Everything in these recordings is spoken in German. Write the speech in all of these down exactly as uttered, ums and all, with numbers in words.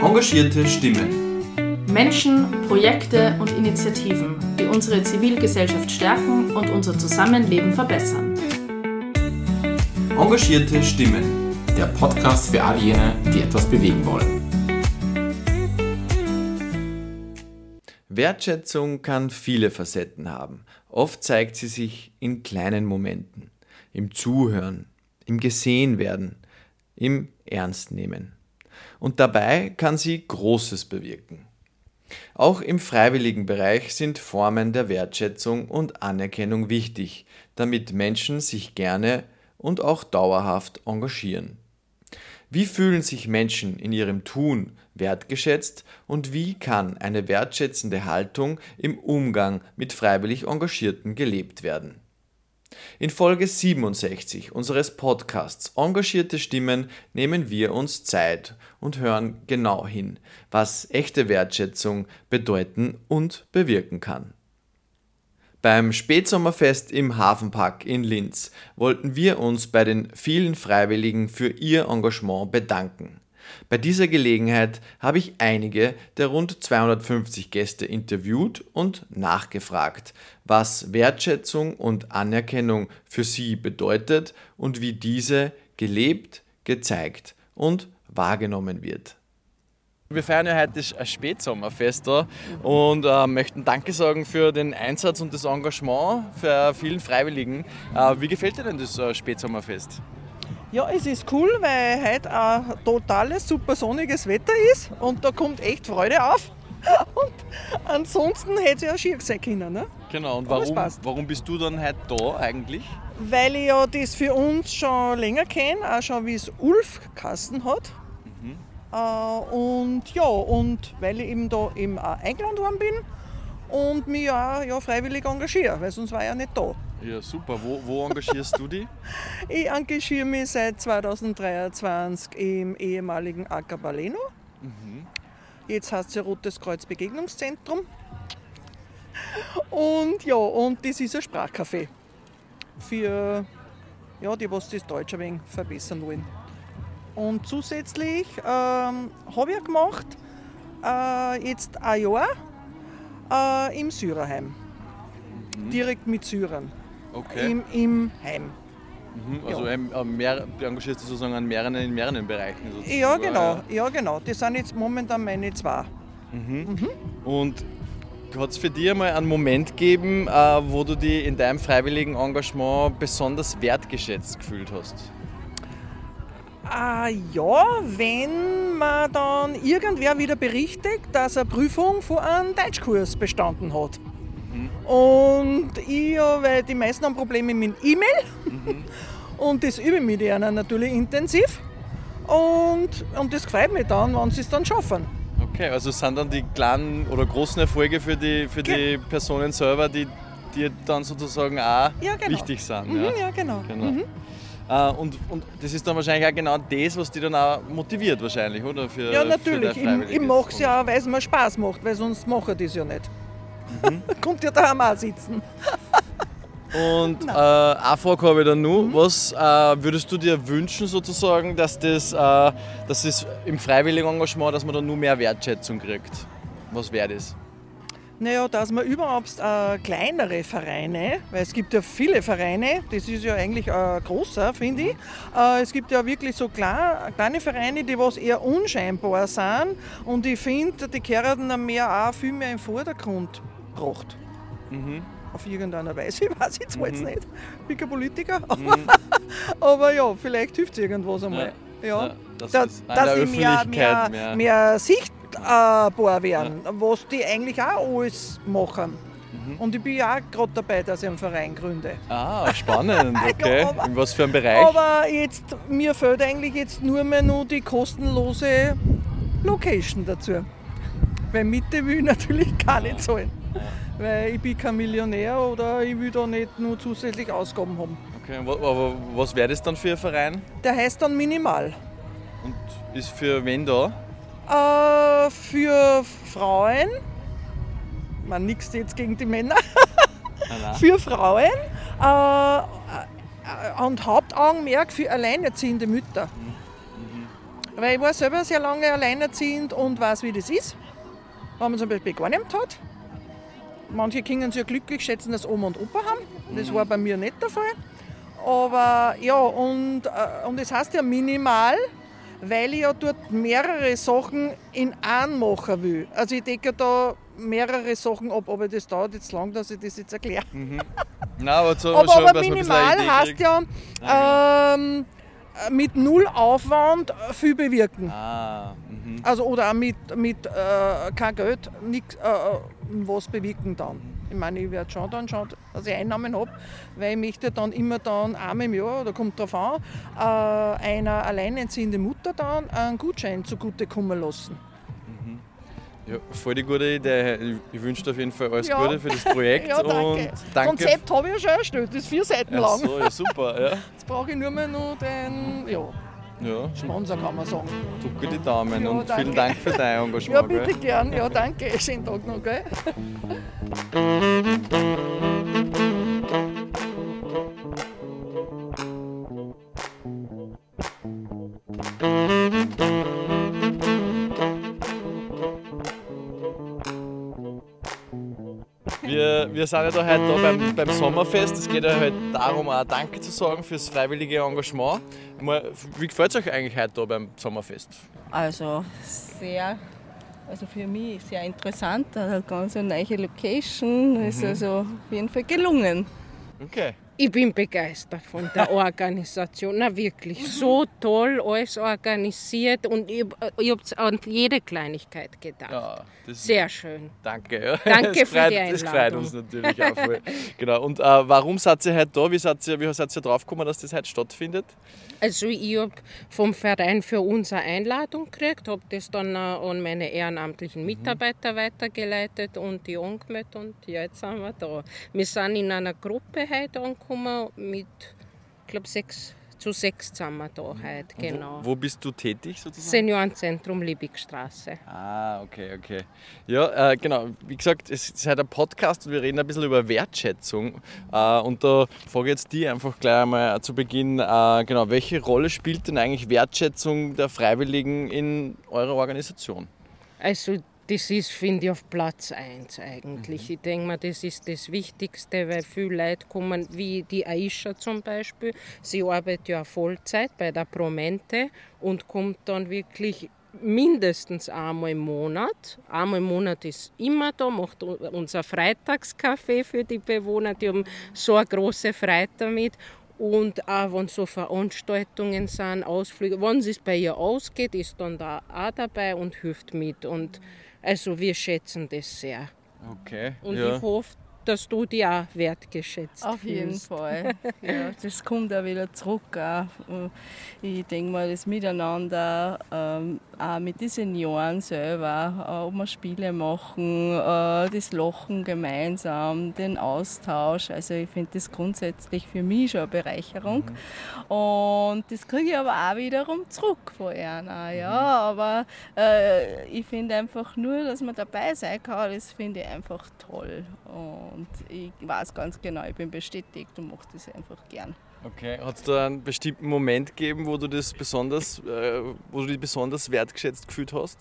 Engagierte Stimmen. Menschen, Projekte und Initiativen, die unsere Zivilgesellschaft stärken und unser Zusammenleben verbessern. Engagierte Stimmen. Der Podcast für all jene, die etwas bewegen wollen. Wertschätzung kann viele Facetten haben. Oft zeigt sie sich in kleinen Momenten, im Zuhören, im Gesehenwerden, im Ernstnehmen. Und dabei kann sie Großes bewirken. Auch im freiwilligen Bereich sind Formen der Wertschätzung und Anerkennung wichtig, damit Menschen sich gerne und auch dauerhaft engagieren. Wie fühlen sich Menschen in ihrem Tun wertgeschätzt und wie kann eine wertschätzende Haltung im Umgang mit freiwillig Engagierten gelebt werden? In Folge siebenundsechzig unseres Podcasts Engagierte Stimmen nehmen wir uns Zeit und hören genau hin, was echte Wertschätzung bedeuten und bewirken kann. Beim Spätsommerfest im Hafenpark in Linz wollten wir uns bei den vielen Freiwilligen für ihr Engagement bedanken. Bei dieser Gelegenheit habe ich einige der rund zweihundertfünfzig Gäste interviewt und nachgefragt, was Wertschätzung und Anerkennung für sie bedeutet und wie diese gelebt, gezeigt und wahrgenommen wird. Wir feiern ja heute das Spätsommerfest da und äh, möchten Danke sagen für den Einsatz und das Engagement für vielen Freiwilligen. Äh, wie gefällt dir denn das äh, Spätsommerfest? Ja, es ist cool, weil heute ein totales, super sonniges Wetter ist und da kommt echt Freude auf. Und ansonsten hätte es ja schier sein können. Ne? Genau, und warum, warum bist du dann heute da eigentlich? Weil ich ja das für uns schon länger kenne, auch schon wie es Ulf Kasten hat. Mhm. Äh, und ja, und weil ich eben da eben auch eingeladen worden bin und mich auch ja, freiwillig engagiere, weil sonst war ich ja nicht da. Ja, super. Wo, wo engagierst du dich? Ich engagiere mich seit zweitausenddreiundzwanzig im ehemaligen Acker Baleno. Mhm. Jetzt heißt es ja Rotes Kreuz Begegnungszentrum. Und ja, und das ist ein Sprachcafé für ja, die, was das Deutsch ein wenig verbessern wollen. Und zusätzlich ähm, habe ich gemacht, äh, jetzt ein Jahr äh, im Syrerheim. Mhm. Direkt mit Syrern. Okay. Im, im Heim. Mhm, also ja. äh, mehr, du engagierst dich sozusagen an mehreren, in mehreren Bereichen. Sozusagen. Ja, genau, ja. ja, genau. Das sind jetzt momentan meine zwei. Mhm. Mhm. Und hat es für dich einmal einen Moment gegeben, äh, wo du dich in deinem freiwilligen Engagement besonders wertgeschätzt gefühlt hast? Ah, ja, wenn man dann irgendwer wieder berichtet, dass er eine Prüfung von einem Deutschkurs bestanden hat. Mhm. Und ich, weil die meisten haben Probleme mit dem E-Mail mhm. und das übe ich mit ihnen natürlich intensiv und, und das freut mich dann, wenn sie es dann schaffen. Okay, also sind dann die kleinen oder großen Erfolge für die, für die Personen selber, die dir dann sozusagen auch ja, genau. wichtig sind. Mhm, ja? ja, genau. genau. Mhm. Und, und das ist dann wahrscheinlich auch genau das, was dich dann auch motiviert wahrscheinlich, oder? Für, ja, natürlich. Für ich ich mache es ja, weil es mir Spaß macht, weil sonst mache ich das ja nicht. Mhm. Kommt ja daheim auch sitzen. Und äh, eine Frage habe ich dann noch. Mhm. Was äh, würdest du dir wünschen sozusagen, dass das, äh, dass das im freiwilligen Engagement, dass man dann nur mehr Wertschätzung kriegt? Was wäre das? Naja, dass man überhaupt äh, kleinere Vereine, weil es gibt ja viele Vereine, das ist ja eigentlich äh, großer, finde ich. Äh, es gibt ja wirklich so klein, kleine Vereine, die was eher unscheinbar sind und ich finde, die gehören dann mehr auch viel mehr im Vordergrund gebracht. Mhm. Auf irgendeiner Weise, ich weiß jetzt mhm. jetzt nicht, ich bin kein Politiker, aber, mhm. aber ja, vielleicht hilft es irgendwas einmal. Ja. Ja. Ja, das da, dass die mehr, mehr, mehr. mehr sichtbar werden, ja. was die eigentlich auch alles machen. Mhm. Und ich bin ja auch gerade dabei, dass ich einen Verein gründe. Ah, spannend, okay. ja, aber, in was für einem Bereich? Aber jetzt, mir fehlt eigentlich jetzt nur mehr nur die kostenlose Location dazu. Weil Miete will ich natürlich gar nicht zahlen. Ja. Weil ich bin kein Millionär oder ich will da nicht nur zusätzlich Ausgaben haben. Okay, aber was wäre das dann für ein Verein? Der heißt dann Minimal. Und ist für wen da? Äh, für Frauen, man nichts jetzt gegen die Männer, ah, für Frauen äh, und Hauptaugenmerk für alleinerziehende Mütter. Mhm. Weil ich war selber sehr lange alleinerziehend und weiß, wie das ist, wenn man zum Beispiel gar nichts hat. Manche können sich ja glücklich schätzen, dass Oma und Opa haben. Das war bei mir nicht der Fall. Aber ja, und, äh, und das heißt ja minimal, weil ich ja dort mehrere Sachen in einem machen will. Also ich decke da mehrere Sachen ab, aber das dauert jetzt lang, dass ich das jetzt erkläre. Mhm. Nein, aber so, aber, schon, aber dass man ein bisschen minimal eine Idee heißt kriegt. ja ähm, mit null Aufwand viel bewirken. Ah, mhm. Also oder auch mit, mit äh, kein Geld nix, äh, was bewirken dann. Ich meine, ich werde schon dann schauen, dass ich Einnahmen habe, weil ich möchte dann immer dann einmal im Jahr, oder kommt drauf an, äh, einer alleinerziehenden Mutter dann einen Gutschein zugutekommen lassen. Ja, voll die gute Idee. Ich, ich wünsche dir auf jeden Fall alles Ja. Gute für das Projekt. Ja, danke. Und danke. Konzept habe ich ja schon erstellt, das ist vier Seiten Ach lang. so, ja, super. Ja. Jetzt brauche ich nur mehr noch den ja, Ja, Sponsor, kann man sagen. drücke die Daumen Ja, und danke. vielen Dank für dein Ja, Engagement. bitte gell? gern. Ja, danke. Schönen Tag noch, gell? Wir, wir sind ja da heute da beim, beim Sommerfest. Es geht ja halt darum, auch Danke zu sagen fürs freiwillige Engagement. Mal, wie gefällt es euch eigentlich heute da beim Sommerfest? Also sehr, also für mich sehr interessant, eine ganz neue Location, ist also auf jeden Fall gelungen. Okay. Ich bin begeistert von der Organisation. Na wirklich, so toll alles organisiert und ich, ich habe an jede Kleinigkeit gedacht. Ja, das Sehr schön. Danke. Ja. Danke Das für freut, die Das freut Einladung. uns natürlich auch voll. Genau. Und äh, warum seid ihr heute da? Wie seid ihr, wie seid ihr drauf gekommen, dass das heute stattfindet? Also ich habe vom Verein für uns eine Einladung gekriegt, habe das dann an meine ehrenamtlichen Mitarbeiter weitergeleitet und die angemeldet und ja, jetzt sind wir da. Wir sind in einer Gruppe heute angekommen mit, ich glaube, sechs, zu sechs sind wir da heute, genau. Wo, wo bist du tätig sozusagen? Seniorenzentrum Liebigstraße. Ah, okay, okay. Ja, äh, genau. Wie gesagt, es ist halt ein Podcast und wir reden ein bisschen über Wertschätzung. Äh, und da frage ich jetzt die einfach gleich einmal zu Beginn, äh, genau, welche Rolle spielt denn eigentlich Wertschätzung der Freiwilligen in eurer Organisation? Also das ist, finde ich, auf Platz eins eigentlich. Ich denke mal, das ist das Wichtigste, weil viele Leute kommen, wie die Aisha zum Beispiel, sie arbeitet ja Vollzeit bei der Promente und kommt dann wirklich mindestens einmal im Monat. Einmal im Monat ist immer da, macht unser Freitagskaffee für die Bewohner, die haben so eine große Freude damit. Und auch wenn so Veranstaltungen sind, Ausflüge, wenn es bei ihr ausgeht, ist dann da auch dabei und hilft mit. Und also wir schätzen das sehr. Okay. Und ja. ich hoffe, dass du dich auch wertgeschätzt Auf jeden fühlst. Fall. Ja, das kommt auch wieder zurück. Auch. Ich denke mal, das Miteinander, ähm, auch mit den Senioren selber, äh, ob wir Spiele machen, äh, das Lachen gemeinsam, den Austausch. Also ich finde das grundsätzlich für mich schon eine Bereicherung. Mhm. Und das kriege ich aber auch wiederum zurück von ihnen. Ja, aber äh, ich finde einfach nur, dass man dabei sein kann, das finde ich einfach toll. Und ich weiß ganz genau, ich bin bestätigt und mache das einfach gern. Okay. Hat es da einen bestimmten Moment gegeben, wo du das besonders, äh, wo du dich besonders wertgeschätzt gefühlt hast?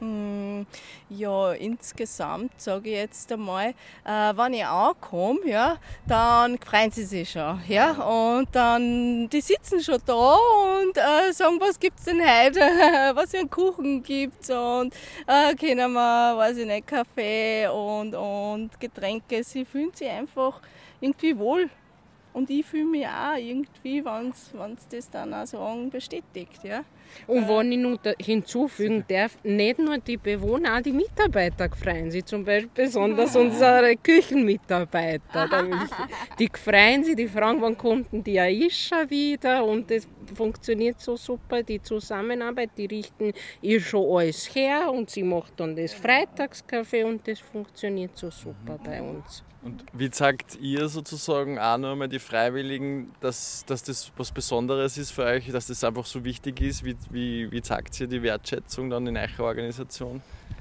Ja, insgesamt sage ich jetzt einmal, äh, wenn ich ankomme, ja, dann freuen sie sich schon. Ja, und dann, die sitzen schon da und äh, sagen, was gibt es denn heute, was für einen Kuchen gibt es und äh, können wir, weiß ich nicht, Kaffee und, und Getränke. Sie fühlen sich einfach irgendwie wohl. Und ich fühle mich auch irgendwie, wenn sie das dann auch sagen, bestätigt. Ja. Und wenn ich noch hinzufügen darf, nicht nur die Bewohner, auch die Mitarbeiter freuen sich. Zum Beispiel besonders unsere Küchenmitarbeiter. Die freuen sich, die fragen, wann kommt denn die Aisha wieder? Und das funktioniert so super, die Zusammenarbeit. Die richten ihr schon alles her und sie macht dann das Freitagskaffee und das funktioniert so super bei uns. Und wie sagt ihr sozusagen auch noch einmal die Freiwilligen, dass, dass das was Besonderes ist für euch, dass das einfach so wichtig ist? Wie, wie, wie zeigt ihr die Wertschätzung dann in eurer Organisation?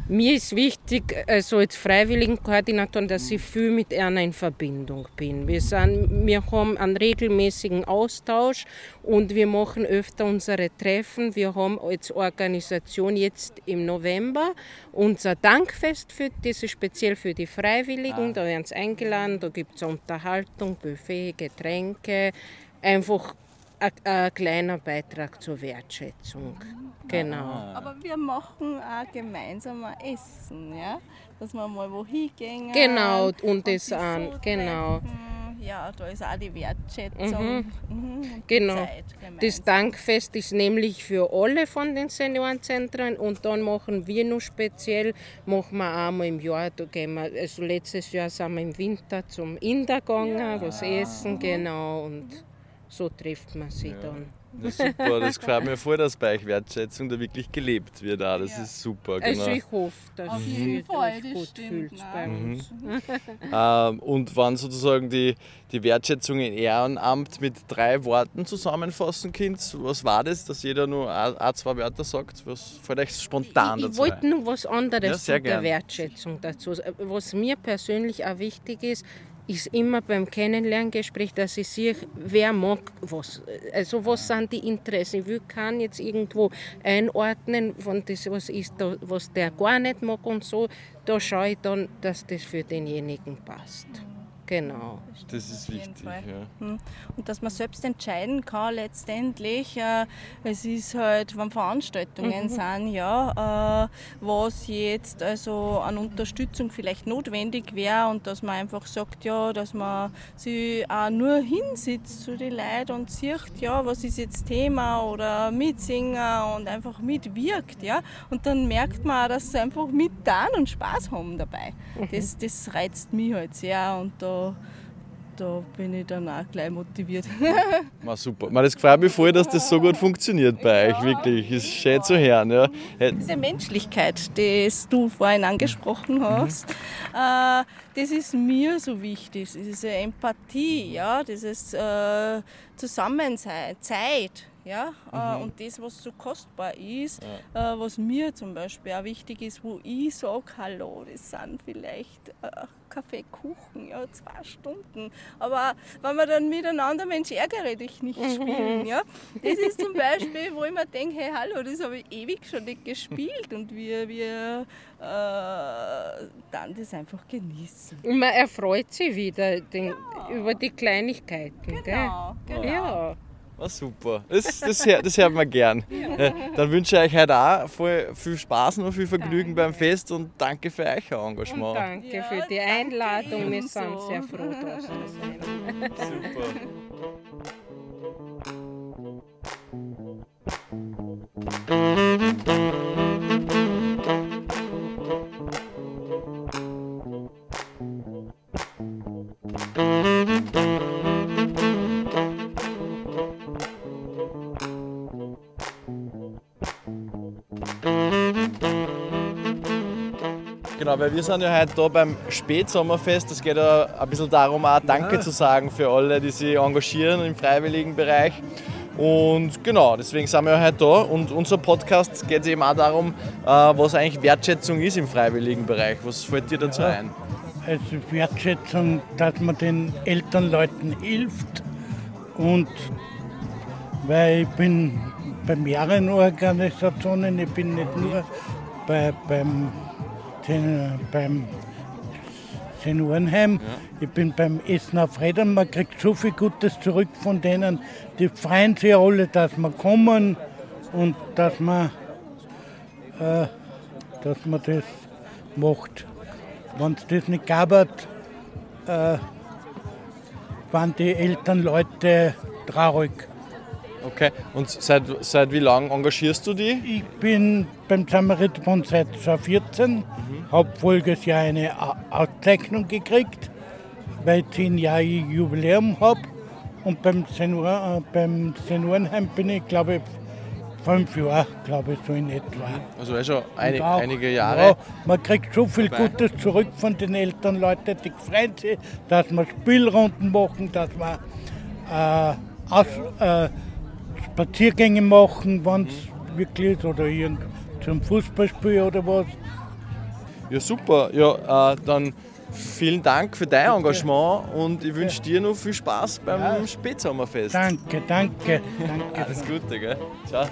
Mir ist wichtig, also als Freiwilligenkoordinatorin, dass ich viel mit einer in Verbindung bin. Wir, sind, wir haben einen regelmäßigen Austausch und wir machen öfter unsere Treffen. Wir haben als Organisation jetzt im November unser Dankfest, für, das ist speziell für die Freiwilligen. Da werden sie eingeladen, da gibt es Unterhaltung, Buffet, Getränke, einfach ein, ein kleiner Beitrag zur Wertschätzung. Genau. Aber wir machen auch gemeinsam ein Essen, ja? Dass wir mal wo hingehen. Genau, und, und das an, so genau. Ja, da ist auch die Wertschätzung. Mhm. Mhm, und Genau. die Zeit gemeinsam. Das Dankfest ist nämlich für alle von den Seniorenzentren und dann machen wir noch speziell, machen wir einmal im Jahr, da gehen wir, also letztes Jahr sind wir im Winter zum Inder gegangen, ja. was essen, genau, und so trifft man sich ja. dann. Ja, super, das gefällt mir voll, dass bei euch Wertschätzung da wirklich gelebt wird. Auch. Das ja. ist super. Genau. Also ich hoffe, dass Auf es jeden Fall, das gut stimmt, fühlt bei Mhm. uns. ähm, und wann sozusagen die, die Wertschätzung im Ehrenamt mit drei Worten zusammenfassen könnt, was war das, dass jeder nur ein, ein zwei Wörter sagt? Was fällt euch spontan ich, dazu? Ich wollte noch was anderes ja, zu der Wertschätzung dazu. Was mir persönlich auch wichtig ist, ist immer beim Kennenlerngespräch, dass ich sehe, wer mag was. Also was sind die Interessen. Ich will kann jetzt irgendwo einordnen, von das, was ist da, was der gar nicht mag und so. Da schaue ich dann, dass das für denjenigen passt. Genau. Das ist wichtig. Ja. Und dass man selbst entscheiden kann letztendlich. Äh, es ist halt, wenn Veranstaltungen mhm. sind, ja, äh, was jetzt also an Unterstützung vielleicht notwendig wäre und dass man einfach sagt, ja, dass man sich auch nur hinsitzt zu den Leuten und sieht, ja, was ist jetzt Thema oder mitsingen und einfach mitwirkt, ja. Und dann merkt man auch, dass sie einfach mit da und Spaß haben dabei. Mhm. Das, das reizt mich halt sehr und da Da bin ich dann auch gleich motiviert. Na, super. Man, das freut mich voll, dass das so gut funktioniert bei euch. Wirklich. Ist schön zu hören. Ja. Diese Menschlichkeit, die du vorhin angesprochen hast, mhm. äh, das ist mir so wichtig. Diese Empathie, ja, dieses äh, Zusammensein, Zeit. Ja, mhm. und das, was so kostbar ist, ja. äh, was mir zum Beispiel auch wichtig ist, wo ich sage, hallo, das sind vielleicht äh, Kaffee, Kuchen, ja, zwei Stunden. Aber wenn wir dann miteinander, Mensch, ärgere dich nicht spielen, ja, das ist zum Beispiel, wo ich mir denke, hey, hallo, das habe ich ewig schon nicht gespielt und wir, wir äh, dann das einfach genießen. Und man erfreut sich wieder den, ja. über die Kleinigkeiten, genau, gell? Genau. Ja. Ah, super, das, das, hört, das hört man gern. Ja. Dann wünsche ich euch heute auch voll viel Spaß und viel Vergnügen danke. beim Fest und danke für euer Engagement. Und danke ja, für die Einladung, wir sind sehr froh, dass wir sind. Super. Genau, weil wir sind ja heute da beim Spätsommerfest. Es geht ja ein bisschen darum, auch Danke ja. zu sagen für alle, die sich engagieren im freiwilligen Bereich. Und genau, deswegen sind wir ja heute da. Und unser Podcast geht eben auch darum, was eigentlich Wertschätzung ist im freiwilligen Bereich. Was fällt dir dazu ja, ein? Also Wertschätzung, dass man den Elternleuten hilft. Und weil ich bin bei mehreren Organisationen, ich bin nicht nur bei, beim Den, beim Seniorenheim. Ja. Ich bin beim Essen auf Rädern. Man kriegt so viel Gutes zurück von denen. Die freuen sich alle, dass wir kommen und dass man, äh, dass man das macht. Wenn es das nicht gab, äh, waren die Elternleute traurig. Okay, und seit, seit wie lange engagierst du dich? Ich bin beim Samariterbund seit zweitausendvierzehn, mhm. habe voriges Jahr eine Auszeichnung gekriegt, weil ich zehn Jahre Jubiläum habe. Und beim, Senior, äh, beim Seniorenheim bin ich, glaube ich, fünf Jahre, glaube ich, so in etwa. Also schon einig, auch, einige Jahre. Ja, man kriegt so viel dabei. Gutes zurück von den Elternleuten, die freuen sich, dass wir Spielrunden machen, dass wir äh, aus, äh, Spaziergänge machen, wenn es mhm. wirklich ist, oder irgend zum Fußballspiel oder was. Ja, super. Ja, äh, dann vielen Dank für dein Engagement und ich wünsche dir noch viel Spaß beim ja. Spätsommerfest. Danke, danke, danke. Alles Gute, gell? Ciao.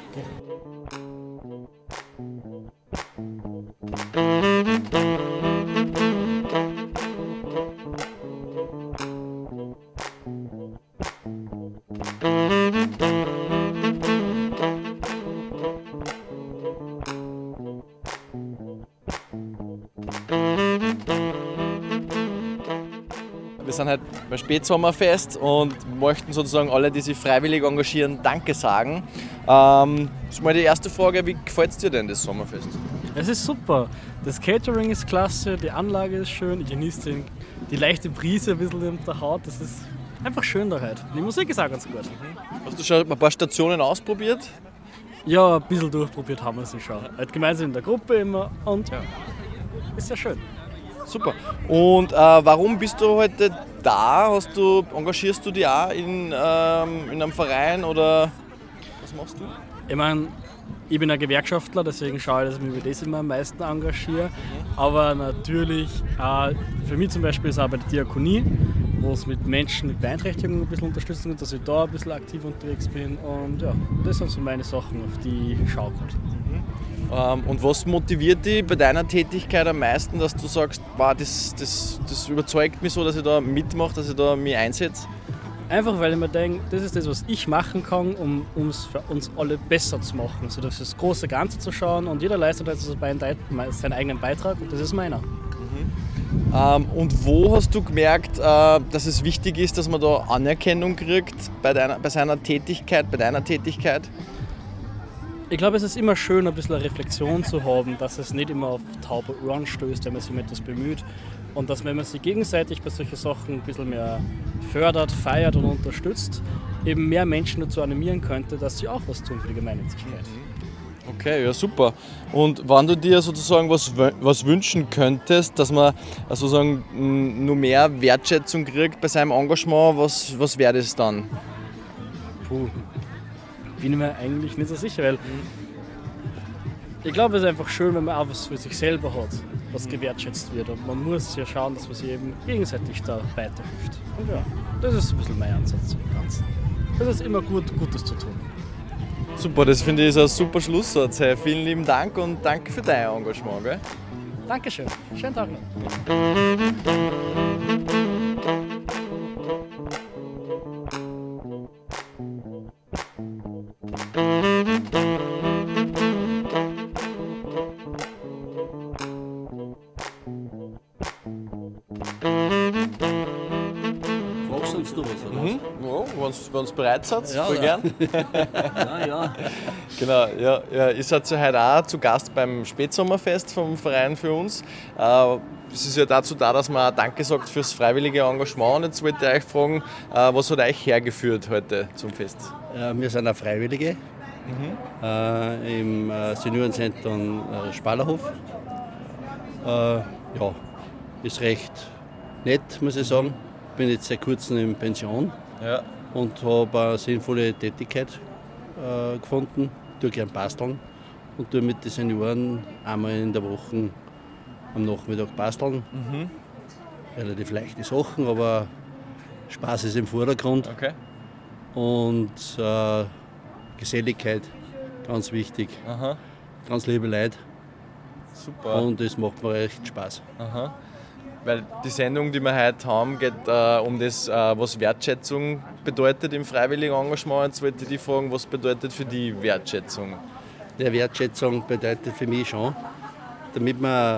Wir sind halt beim Spätsommerfest und möchten sozusagen alle, die sich freiwillig engagieren, Danke sagen. Ähm, das ist mal die erste Frage, wie gefällt es dir denn das Sommerfest? Es ist super. Das Catering ist klasse, die Anlage ist schön, ich genieße den, die leichte Brise ein bisschen in der Haut. Das ist einfach schön da heute. Die Musik ist auch ganz gut. Hast du schon ein paar Stationen ausprobiert? Ja, ein bisschen durchprobiert haben wir sie schon. Halt gemeinsam in der Gruppe immer und ja, ist ja schön. Super. Und äh, warum bist du heute da? Hast du, engagierst du dich auch in, ähm, in einem Verein oder was machst du? Ich meine, ich bin ein Gewerkschaftler, deswegen schaue ich, dass ich mich über das immer am meisten engagiere. Aber natürlich, äh, für mich zum Beispiel ist auch bei der Diakonie, wo es mit Menschen mit Beeinträchtigungen ein bisschen unterstützen und dass ich da ein bisschen aktiv unterwegs bin. Und ja, das sind so meine Sachen, auf die ich schaue. Ähm, und was motiviert dich bei deiner Tätigkeit am meisten, dass du sagst, wow, das, das, das überzeugt mich so, dass ich da mitmache, dass ich da mich einsetze? Einfach weil ich mir denke, das ist das, was ich machen kann, um es für uns alle besser zu machen. Also das, das große Ganze zu schauen und jeder leistet also seinen eigenen Beitrag und das ist meiner. Mhm. Ähm, und wo hast du gemerkt, äh, dass es wichtig ist, dass man da Anerkennung kriegt bei, deiner, bei seiner Tätigkeit, bei deiner Tätigkeit? Ich glaube, es ist immer schön, ein bisschen eine Reflexion zu haben, dass es nicht immer auf taube Ohren stößt, wenn man sich um etwas bemüht. Und dass, wenn man sich gegenseitig bei solchen Sachen ein bisschen mehr fördert, feiert und unterstützt, eben mehr Menschen dazu animieren könnte, dass sie auch was tun für die Gemeinnützigkeit. Okay, ja super. Und wenn du dir sozusagen was, was wünschen könntest, dass man sozusagen nur mehr Wertschätzung kriegt bei seinem Engagement, was, was wäre das dann? Puh. Bin ich mir eigentlich nicht so sicher, weil ich glaube, es ist einfach schön, wenn man auch was für sich selber hat, was gewertschätzt wird. Und man muss ja schauen, dass man sich eben gegenseitig da weiterhilft. Und ja, das ist ein bisschen mein Ansatz zum Ganzen. Es ist immer gut, Gutes zu tun. Super, das finde ich ist ein super Schlusssatz. Hey, vielen lieben Dank und danke für dein Engagement. Gell? Dankeschön. Schönen Tag noch. Fragst uns du was, oder? Mhm. Ja, wenn ihr bereit seid, ja, voll ja. gern. ja, ja. Genau, ja, ja. Ihr seid ja heute auch zu Gast beim Spätsommerfest vom Verein für uns. Äh, es ist ja dazu da, dass man Danke sagt fürs freiwillige Engagement. Und jetzt wollte ich euch fragen, äh, was hat euch hergeführt heute zum Fest? Äh, wir sind auch Freiwillige mhm. äh, im äh, Seniorenzentrum äh, Spalerhof. Äh, ja, ist recht nett, muss ich sagen. Ich bin jetzt seit kurzem in Pension ja. und habe eine sinnvolle Tätigkeit äh, gefunden. Ich tue gerne basteln und tue mit den Senioren einmal in der Woche am Nachmittag basteln. Mhm. Relativ leichte Sachen, aber Spaß ist im Vordergrund. Okay. Und äh, Geselligkeit, ganz wichtig. Aha. Ganz liebe Leute. Super. Und es macht mir echt Spaß. Aha. Weil die Sendung, die wir heute haben, geht äh, um das, äh, was Wertschätzung bedeutet im freiwilligen Engagement. Jetzt wollte ich dich fragen, was bedeutet für die Wertschätzung? Die Wertschätzung bedeutet für mich schon, damit man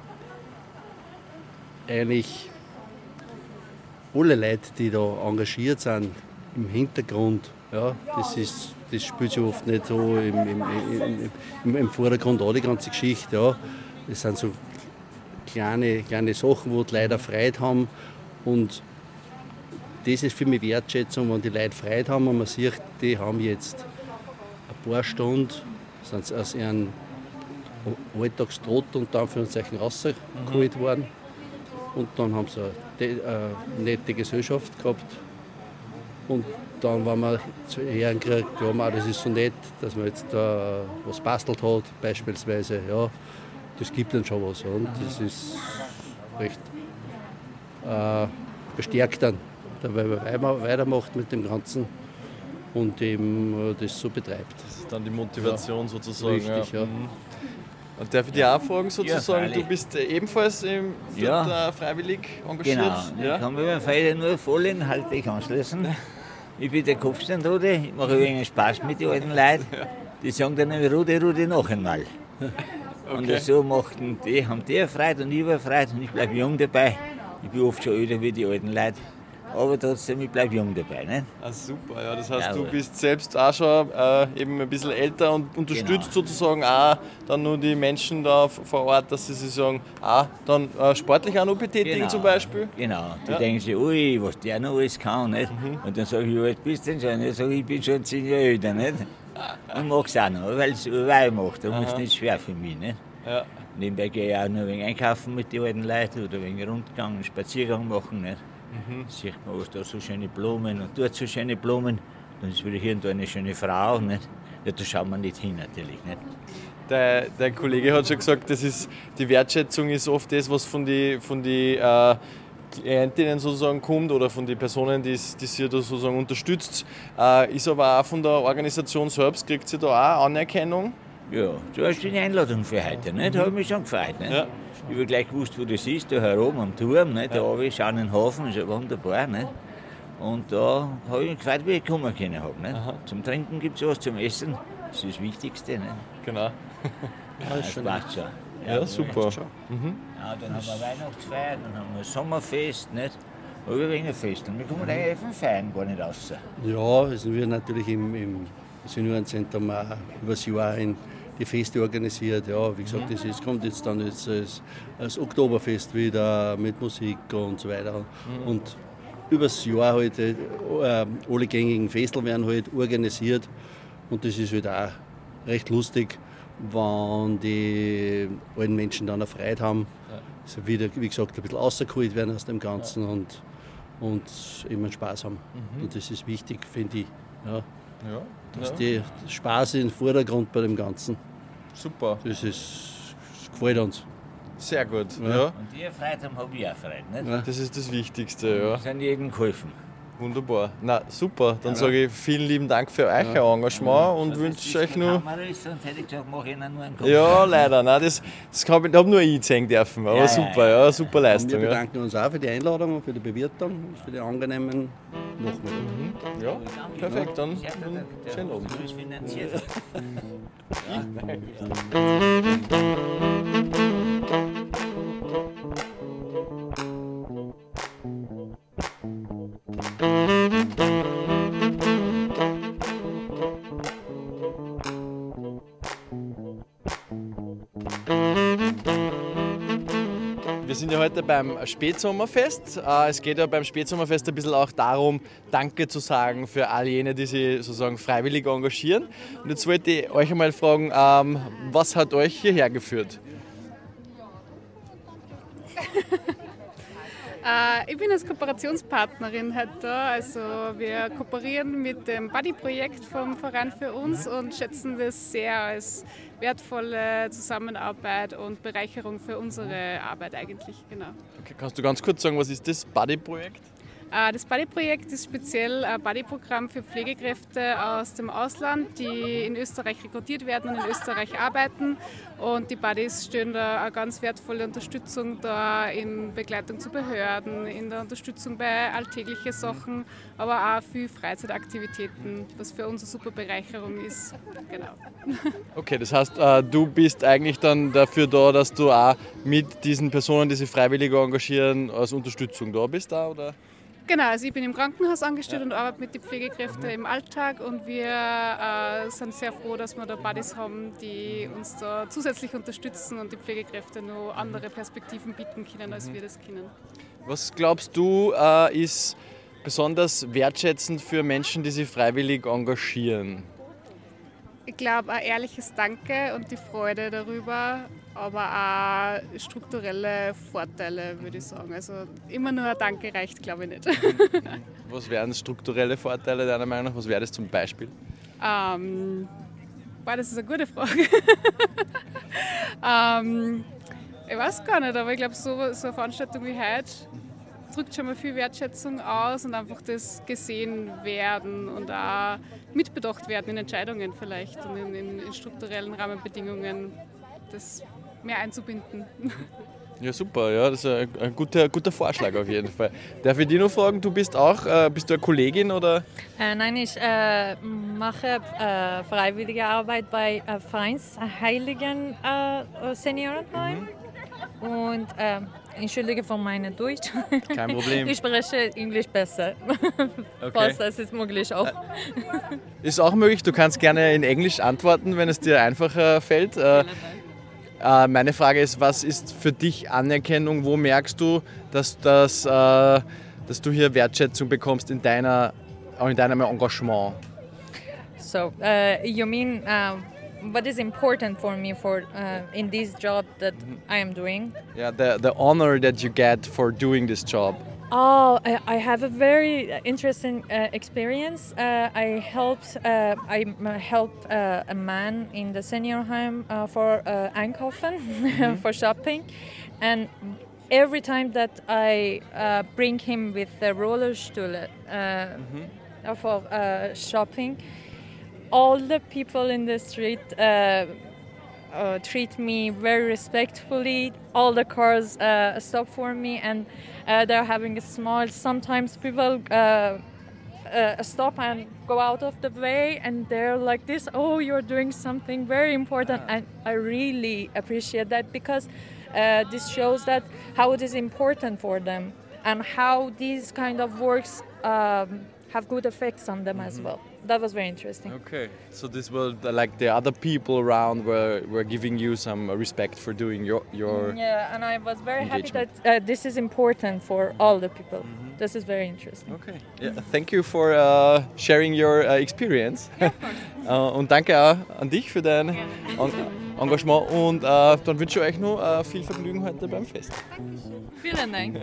eigentlich alle Leute, die da engagiert sind, im Hintergrund, ja, das, ist, das spielt sich oft nicht so im, im, im, im, im Vordergrund an, die ganze Geschichte. Ja. Das sind so kleine, kleine Sachen, wo die Leute Freude haben. Und das ist für mich Wertschätzung, wenn die Leute Freude haben und man sieht, die haben jetzt ein paar Stunden sind sie aus ihrem Alltagstrott unter Anführungszeichen rausgeholt mhm. worden. Und dann haben sie eine, eine nette Gesellschaft gehabt. Und dann, wenn man zu hören kriegt, ja, das ist so nett, dass man jetzt da was bastelt hat, beispielsweise. Ja. das gibt dann schon was. Und das ist recht äh, bestärkt dann, weil man weitermacht mit dem Ganzen und eben äh, das so betreibt. Das ist dann die Motivation ja. sozusagen. Richtig, ja. ja. Mhm. Und darf ich dich auch fragen, sozusagen, ja, du bist ebenfalls im, ja. freiwillig engagiert? Genau, ja? ich kann mich beim Verein nur voll inhaltlich anschließen. Ich bin der Kopfsteinrudi, ich mache ein wenig Spaß mit den alten Leuten. Die sagen dann immer Rudi, Rudi, noch einmal. Okay. Und so machten die, haben die Freude und ich war Freude und ich bleibe jung dabei. Ich bin oft schon älter wie die alten Leute. Aber trotzdem, ich bleibe jung dabei. Ne? Ah, super, ja. Das heißt, ja, du bist selbst auch schon äh, eben ein bisschen älter und unterstützt genau. sozusagen auch dann nur die Menschen da vor Ort, dass sie sich sagen, auch dann äh, sportlich auch noch betätigen genau. zum Beispiel. Genau, die ja. denken sich, ui, was der noch alles kann. Nicht? Mhm. Und dann sage ich, wie alt bist du denn schon? Ich sage, ich bin schon zehn Jahre älter. Nicht? Und mache es auch noch, weil es ich mache. Da ist es nicht schwer für mich. Nicht? Ja. Nebenbei gehe ich auch noch ein wenig einkaufen mit den alten Leuten oder ein wenig Rundgang, einen Spaziergang machen. Nicht? Mhm. Sieht man, was da so schöne Blumen und dort so schöne Blumen. Dann ist wieder hier und da eine schöne Frau. Nicht? Ja, da schaut man nicht hin natürlich. Nicht? Der, der Kollege hat schon gesagt, das ist, die Wertschätzung ist oft das, was von den von die, äh, Klientinnen sozusagen kommt oder von den Personen, die, die sie da sozusagen unterstützt. Äh, ist aber auch von der Organisation selbst, kriegt sie da auch Anerkennung? Ja, du hast die Einladung für heute, nicht? Da habe ich mich schon gefreut. Nicht? Ja. Ich habe gleich gewusst, wo das ist, da heroben am Turm. Nicht? Da habe ich schaue den Hafen, ist ja wunderbar. Nicht? Und da habe ich mich gefreut, wie ich kommen können habe. Nicht? Zum Trinken gibt es was, zum Essen. Das ist das Wichtigste. Nicht? Genau. Ja, das passt schon. Ja, ja super. Mhm. Ja, dann haben wir Weihnachtsfeier, dann haben wir Sommerfest. Nicht? Aber wir wegen Fest. Und wir kommen eigentlich von Feiern gar nicht raus. Ja, also wir natürlich im, im Seniorenzentrum auch über das Jahr hin die Feste organisiert. Ja, wie gesagt, das ist, kommt jetzt dann jetzt als, als Oktoberfest wieder mit Musik und so weiter. Mhm. Und über das Jahr halt, äh, alle gängigen Festel werden halt organisiert. Und das ist halt auch recht lustig, wenn die alten Menschen dann eine Freude haben. Ja. Also wieder, wie gesagt, ein bisschen rausgeholt werden aus dem Ganzen ja. und, und immer Spaß haben. Mhm. Und das ist wichtig, finde ich. Ja. Ja. Dass ja. die Spaß im Vordergrund bei dem Ganzen. Super. Das, ist, das gefällt uns. Sehr gut. Ja. Ja. Und die Freude haben, habe ich auch Freude. Nicht? Ja. Das ist das Wichtigste. Ja. Wir sind jedem geholfen. Wunderbar. Na super. Dann ja. sage ich vielen lieben Dank für euer ja. Engagement ja. und so, wünsche euch nur. Ist und hätte ich gesagt, mache ich nur einen Kopf. Ja, leider. Nein, das das habe nur ich zeigen dürfen. Aber ja, super, ja, ja, super Leistung. Und wir bedanken uns auch für die Einladung und für die Bewirtung und für die angenehmen Nachmittag. Mhm. Ja, perfekt. Dann schönen Abend. Wir sind ja heute beim Spätsommerfest. Es geht ja beim Spätsommerfest ein bisschen auch darum, Danke zu sagen für all jene, die sich sozusagen freiwillig engagieren. Und jetzt wollte ich euch einmal fragen, was hat euch hierher geführt? Ich bin als Kooperationspartnerin heute da. Also wir kooperieren mit dem Buddy-Projekt vom Verein für uns und schätzen das sehr als wertvolle Zusammenarbeit und Bereicherung für unsere Arbeit eigentlich. Genau. Okay, kannst du ganz kurz sagen, was ist das Buddy-Projekt? Das Buddy-Projekt ist speziell ein Buddy-Programm für Pflegekräfte aus dem Ausland, die in Österreich rekrutiert werden und in Österreich arbeiten. Und die Buddies stellen da eine ganz wertvolle Unterstützung da in Begleitung zu Behörden, in der Unterstützung bei alltäglichen Sachen, aber auch für Freizeitaktivitäten, was für uns eine super Bereicherung ist. Genau. Okay, das heißt, du bist eigentlich dann dafür da, dass du auch mit diesen Personen, die sich freiwillig engagieren, als Unterstützung da bist, da, oder? Genau, also ich bin im Krankenhaus angestellt und arbeite mit den Pflegekräften im Alltag und wir äh, sind sehr froh, dass wir da Buddies haben, die uns da zusätzlich unterstützen und die Pflegekräfte noch andere Perspektiven bieten können, als wir das können. Was glaubst du, äh, ist besonders wertschätzend für Menschen, die sich freiwillig engagieren? Ich glaube, ein ehrliches Danke und die Freude darüber, aber auch strukturelle Vorteile, würde ich sagen. Also immer nur ein Danke reicht, glaube ich, nicht. Was wären strukturelle Vorteile deiner Meinung nach? Was wäre das zum Beispiel? Ähm, Boah, das ist eine gute Frage. ähm, ich weiß gar nicht, aber ich glaube, so, so eine Veranstaltung wie heute drückt schon mal viel Wertschätzung aus und einfach das gesehen werden und auch mitbedacht werden in Entscheidungen vielleicht und in, in, in strukturellen Rahmenbedingungen, das mehr einzubinden. Ja, super, ja, das ist ein, ein guter, guter Vorschlag auf jeden Fall. Darf ich dich noch fragen, du bist auch, äh, bist du eine Kollegin oder? Äh, nein, ich äh, mache äh, freiwillige Arbeit bei äh, Vereinsheiligen äh, Seniorenheim mhm. und äh, entschuldige für meine Deutsch. Kein Problem. Ich spreche Englisch besser, okay. Falls das ist möglich auch. Ist auch möglich, du kannst gerne in Englisch antworten, wenn es dir einfacher fällt. Äh, Äh, meine Frage ist, was ist für dich Anerkennung? Wo merkst du, dass, das, äh, dass du hier Wertschätzung bekommst in, deiner, in deinem Engagement? So, uh, you mean uh, what is important for me for uh, in this job that I am doing? Yeah, the, the honor that you get for doing this job. Oh, I have a very interesting uh, experience. Uh, I helped. Uh, I helped uh, a man in the senior home uh, for uh, einkaufen, mm-hmm. for shopping, and every time that I uh, bring him with the Rollerstuhl uh, mm-hmm. for uh, shopping, all the people in the street uh, uh, treat me very respectfully. All the cars uh, stop for me and. Uh, they're having a smile. Sometimes people uh, uh, stop and go out of the way and they're like this, oh, you're doing something very important. And I really appreciate that because uh, this shows that how it is important for them and how these kind of works um, have good effects on them mm-hmm. as well. That was very interesting. Okay, so this was like the other people around were, were giving you some respect for doing your your yeah, and I was very engagement. happy that uh, this is important for all the people. Mm-hmm. This is very interesting. Okay, yeah, thank you for uh, sharing your uh, experience. Yeah, of course. uh, und danke auch an dich für dein en- Engagement und uh, dann wünsche ich euch noch uh, viel Vergnügen heute beim Fest. Vielen Dank.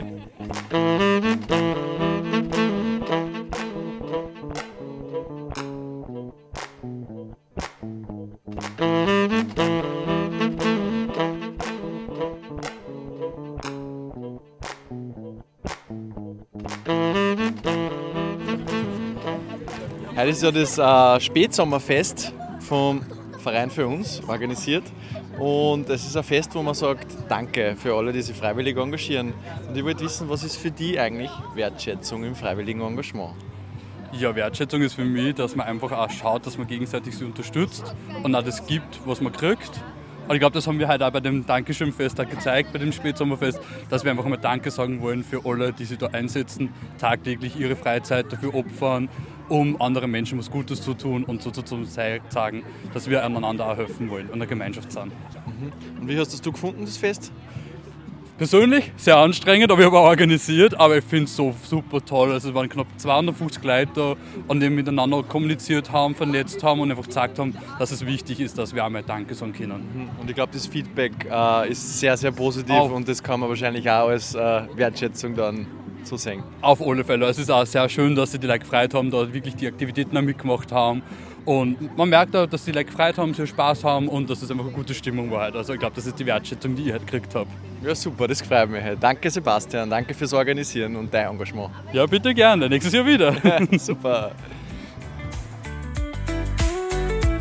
Heute ist ja das äh, Spätsommerfest vom Verein für uns organisiert und es ist ein Fest, wo man sagt, danke für alle, die sich freiwillig engagieren. Und ich wollte wissen, was ist für die eigentlich Wertschätzung im freiwilligen Engagement? Ja, Wertschätzung ist für mich, dass man einfach auch schaut, dass man gegenseitig sich unterstützt und auch das gibt, was man kriegt. Und ich glaube, das haben wir heute auch bei dem Dankeschönfest auch gezeigt, bei dem Spätsommerfest, dass wir einfach mal Danke sagen wollen für alle, die sich da einsetzen, tagtäglich ihre Freizeit dafür opfern, um anderen Menschen was Gutes zu tun und so zu zeigen, dass wir einander auch helfen wollen und eine Gemeinschaft sind. Mhm. Und wie hast du gefunden, das Fest? Persönlich sehr anstrengend, aber ich habe auch organisiert, aber ich finde es so super toll. Also es waren knapp zweihundertfünfzig Leute da, an denen miteinander kommuniziert haben, vernetzt haben und einfach gesagt haben, dass es wichtig ist, dass wir einmal Danke sagen können. Und ich glaube, das Feedback äh, ist sehr, sehr positiv Auf und das kann man wahrscheinlich auch als äh, Wertschätzung dann so sehen. Auf alle Fälle. Es ist auch sehr schön, dass sich die Leute gefreut haben, da wirklich die Aktivitäten auch mitgemacht haben. Und man merkt auch, dass die Leute gefreut haben, sehr Spaß haben und dass es einfach eine gute Stimmung war heute. Also ich glaube, das ist die Wertschätzung, die ich heute gekriegt habe. Ja, super, das freut mich. Danke Sebastian, danke fürs Organisieren und dein Engagement. Ja, bitte gerne. Nächstes Jahr wieder. Super.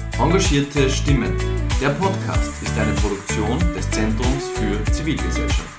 Engagierte Stimmen. Der Podcast ist eine Produktion des Zentrums für Zivilgesellschaft.